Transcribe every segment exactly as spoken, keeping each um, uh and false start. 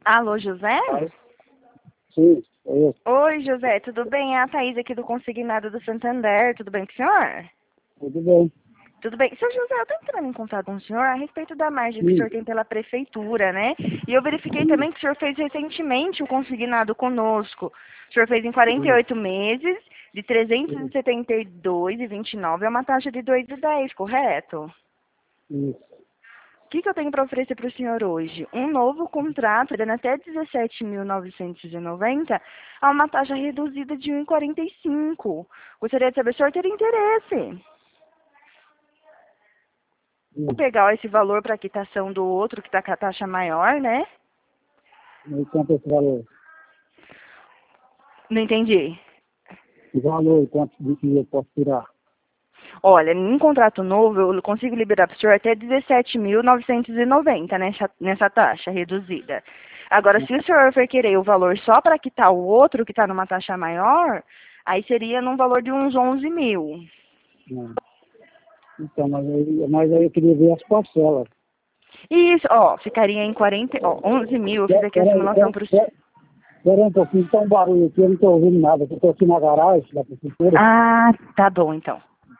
Alô, José? Sim, é eu. Oi, José, tudo bem? É a Thaís aqui do Consignado do Santander. Tudo bem com o senhor? Tudo bem. Tudo bem. Seu José, eu estou entrando em contato com o senhor a respeito da margem que o Sim, senhor tem pela prefeitura, né? E eu verifiquei sim, também que o senhor fez recentemente um consignado conosco. O senhor fez em quarenta e sim, oito meses, de trezentos e setenta e dois e vinte e nove, é uma taxa de dois e dez, correto? isso. O que, que eu tenho para oferecer para o senhor hoje? Um novo contrato, dando até dezessete mil novecentos e noventa, a uma taxa reduzida de um vírgula quarenta e cinco. Gostaria de saber se o senhor teria interesse. Vou Sim. pegar esse valor para a quitação do outro, que está com a taxa maior, né? E quanto esse valor? Não entendi. O valor, quanto de que eu posso tirar? Olha, em contrato novo, eu consigo liberar para o senhor até dezessete mil novecentos e noventa nessa, nessa taxa reduzida. Agora, se o senhor for querer o valor só para quitar o outro, que está numa taxa maior, aí seria num valor de uns onze mil. Não. Então, mas aí, mas aí eu queria ver as parcelas. Isso, ó, ficaria em quarenta, ó, onze mil. Eu fiz Pera- aqui a Peraí, simulação pera- para o senhor. pera- pera um pouquinho, tá um barulho aqui, eu não estou ouvindo nada. Eu estou aqui na garagem da prefeitura, Ah, tá bom, então.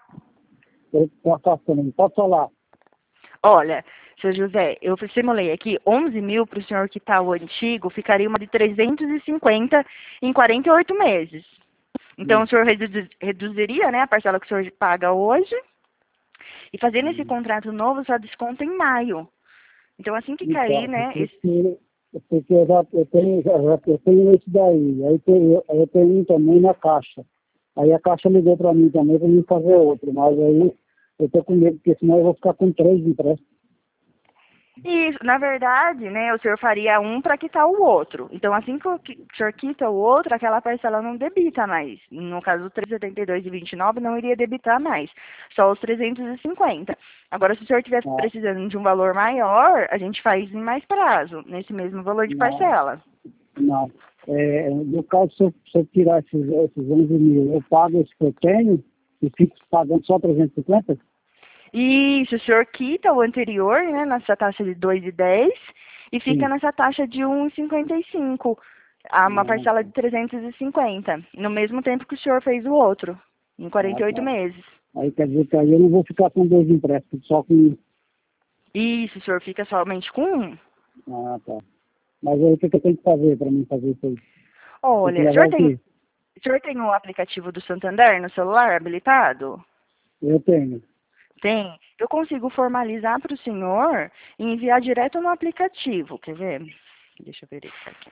eu estou afastando. Pode falar. Olha, seu José, eu simulei aqui onze mil para o senhor quitar o antigo, ficaria uma de trezentos e cinquenta em quarenta e oito meses. Então, Hum, o senhor redu- reduziria, né, a parcela que o senhor paga hoje, e fazendo esse hum. contrato novo, só desconta em maio. Então, assim que cair, Então, né, porque, esse... porque eu já eu tenho, já, já- eu tenho esse daí. Aí tem- eu, eu tenho um também na caixa. Aí a caixa ligou para mim também para mim fazer outro. Mas aí eu tô com medo, porque senão eu vou ficar com três empréstimos. Isso, na verdade, né, o senhor faria um para quitar o outro. Então, assim que o que- o senhor quita o outro, aquela parcela não debita mais. No caso do trezentos e setenta e dois e vinte e nove, não iria debitar mais, só os trezentos e cinquenta. Agora, se o senhor estiver Ah, precisando de um valor maior, a gente faz em mais prazo, nesse mesmo valor de não, parcela. não. É, no caso, se eu, se eu tirar esses, esses onze mil, eu pago esse que eu tenho e fico pagando só trezentos e cinquenta? E se o senhor quita o anterior, né, nessa taxa de dois e dez, e fica Sim. nessa taxa de um e cinquenta e cinco, há uma Ah, parcela de trezentos e cinquenta, no mesmo tempo que o senhor fez o outro, em ah, quarenta e oito tá. meses. Aí quer dizer que aí eu não vou ficar com dois empréstimos, só com um. E se o senhor fica somente com um? Ah, tá. Mas aí o que, que eu tenho que fazer para mim fazer isso aí? Tem que Olha, o levar senhor o tem, quê? o senhor tem o aplicativo do Santander no celular habilitado? Eu tenho. Tem. Eu consigo formalizar para o senhor e enviar direto no aplicativo. Quer ver? Deixa eu verificar aqui.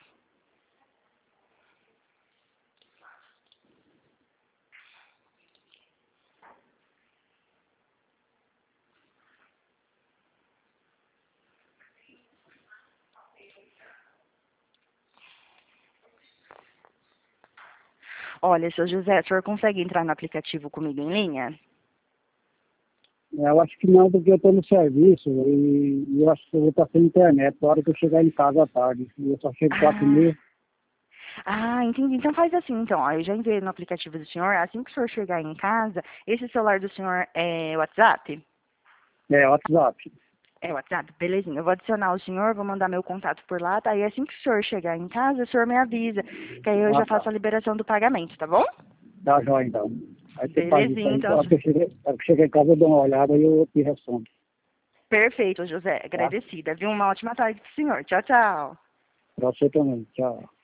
Olha, seu José, o senhor consegue entrar no aplicativo comigo em linha? Eu acho que não, porque eu estou no serviço e, e eu acho que eu vou estar sem internet na hora que eu chegar em casa à tarde. E eu só chego quatro e Ah, meia. ah, entendi. Então faz assim, então. Ó, eu já enviei no aplicativo do senhor. Assim que o senhor chegar em casa, esse celular do senhor é WhatsApp? É, WhatsApp. É WhatsApp? Belezinha. Eu vou adicionar o senhor, vou mandar meu contato por lá, tá? E assim que o senhor chegar em casa, o senhor me avisa, que aí eu Ah, já faço tá. a liberação do pagamento, tá bom? Tá jóia, então. Aí você faz isso Belezinha, aí. então. Na hora que eu chegar, na hora que eu chegar em casa, eu dou uma olhada e eu te respondo. Perfeito, José. Tá? Agradecida, viu? Uma ótima tarde pro senhor. Tchau, tchau. Pra você também. Tchau.